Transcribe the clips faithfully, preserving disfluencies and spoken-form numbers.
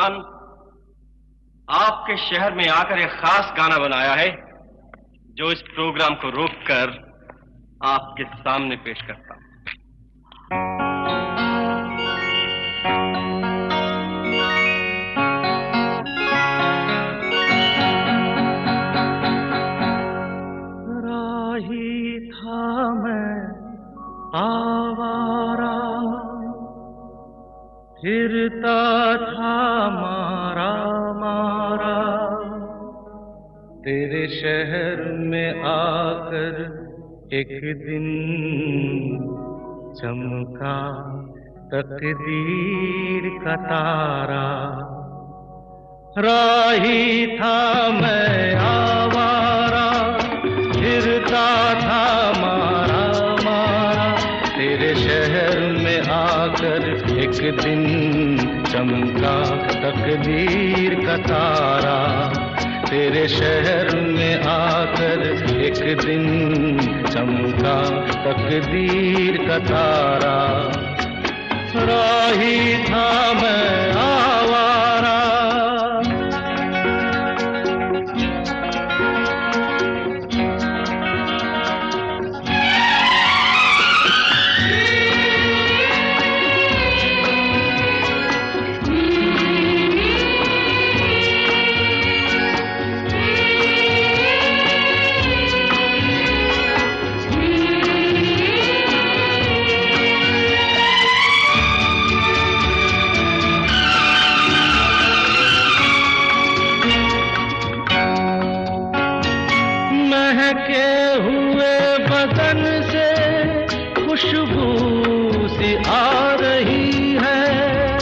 खान आपके शहर में आकर एक खास गाना बनाया है जो इस प्रोग्राम को रोककर आपके सामने पेश करता हूं। राही था मैं आवारा, फिरता था मारा मारा, तेरे शहर में आकर एक दिन चमका तकदीर का तारा। राही था मैं आवारा, फिरता था मारा मारा, तेरे शहर में आकर एक दिन चमका तकदीर का तारा। तेरे शहर में आकर एक दिन चमका तकदीर का तारा। राही था मैं आवारा। महके हुए बदन से खुशबू सी आ रही है,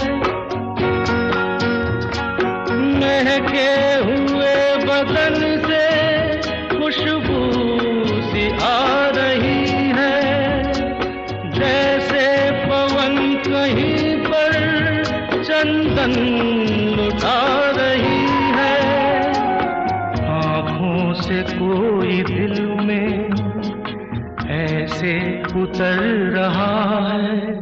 महके हुए बदन से खुशबू सी आ रही है। जैसे पवन कहीं पर चंदन लुटा रही है, आँखों से कोई दिल में ऐसे उतर रहा है,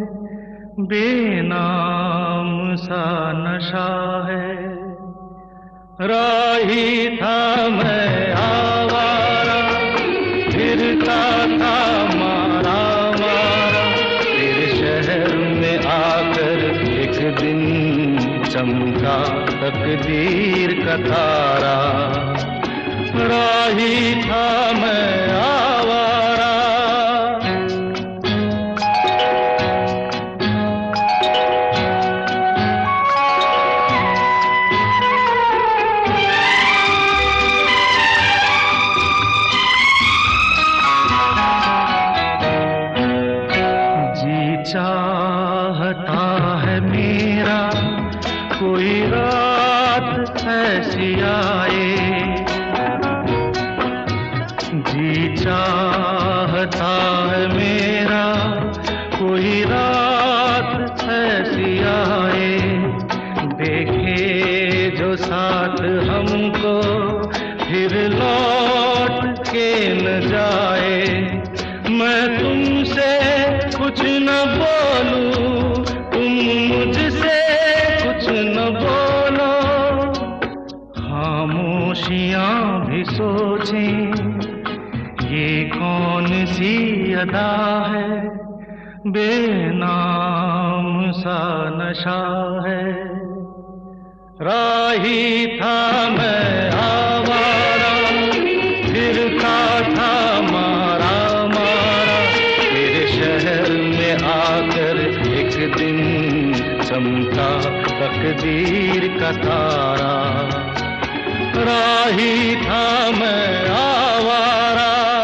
बेनाम सा नशा है। राही था मैं आवारा, फिरता था मारा मारा, तेरे शहर में आकर एक दिन चमका तकदीर का तारा। राही था मैं आवारा। जी चाहता है मेरा कोई रात ऐसी आए, जी चाहता है मेरा कोई रात ऐसी आए, देखे जो साथ हमको फिर लौट के न जाए। मैं तुमसे कुछ न बोलूं, तुम मुझसे कुछ न बोलो, खामोशियां भी सोचें ये कौन सी अदा है, बेनाम सा नशा है। राही था मैं आवारा, फिरता था मारा मारा, तेरे शहर में आकर एक दिन चमका तकदीर का तारा। राही था मैं आवारा।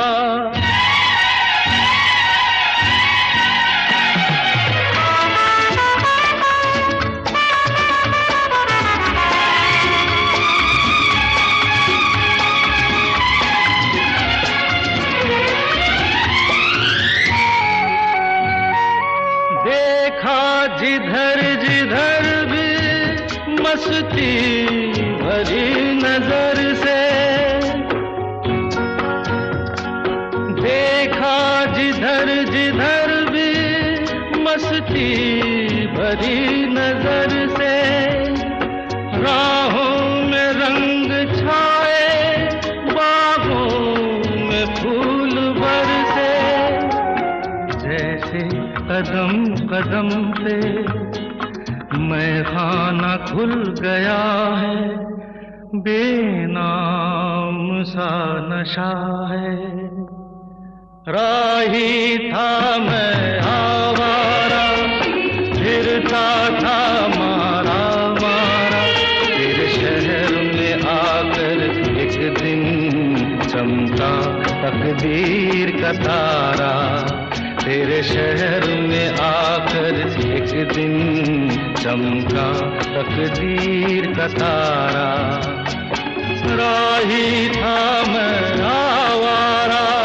देखा जिधर जिधर भी मस्ती भरी नजर से, देखा जिधर जिधर भी मस्ती भरी नजर से, राहों में रंग छाए, बागों में फूल बरसे, जैसे कदम कदम पे मैं खाना खुल गया है, बेनाम सा नशा है। राही था मैं आवारा, फिरता था मारा मारा, तेरे शहर में आकर एक दिन चमका तकदीर का तारा, तेरे शहर में आकर एक दिन चमका तकदीर का तारा। राही था मैं आवारा,